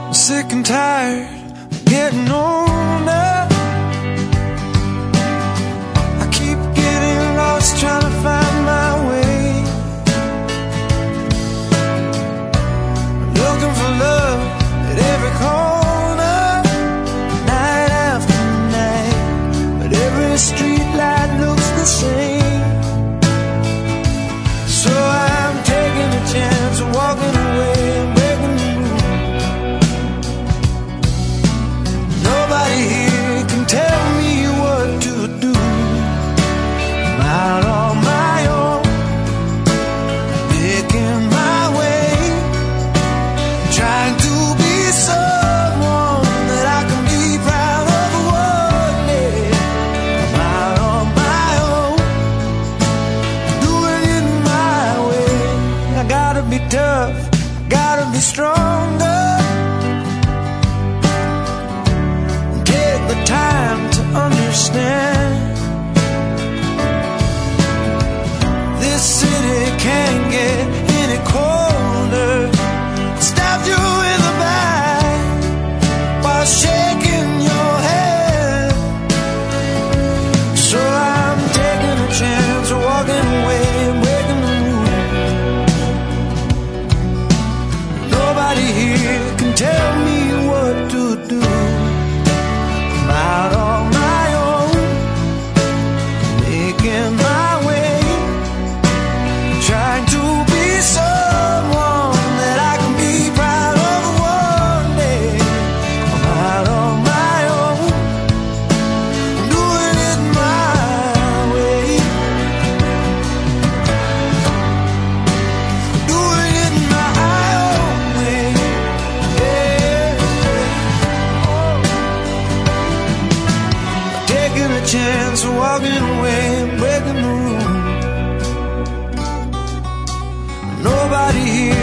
I'm sick and tired of getting older. I keep getting lost trying to find my way, looking for love at every corner, night after night, but every street light looks the same. So I'm taking a chance of walking away and breaking the rules. Nobody here can tell me what to do. I'm out on my own, making my way, trying to be someone that I can be proud of one day. I'm out on my own, doing it my way. I gotta be tough, gotta be stronger, take the time to understand. This city can't get any colder. Stab you in the back while shaking your head. So I'm taking a chance of walking away and breaking the rules. Nobody here can tell me what to do. I'm out on my own, making my way, trying to be someone that I can be proud of one day. I'm out on my own, doing it my way, doing it my own way. Yeah. Taking a chance of walking away and breaking the rules. Nobody here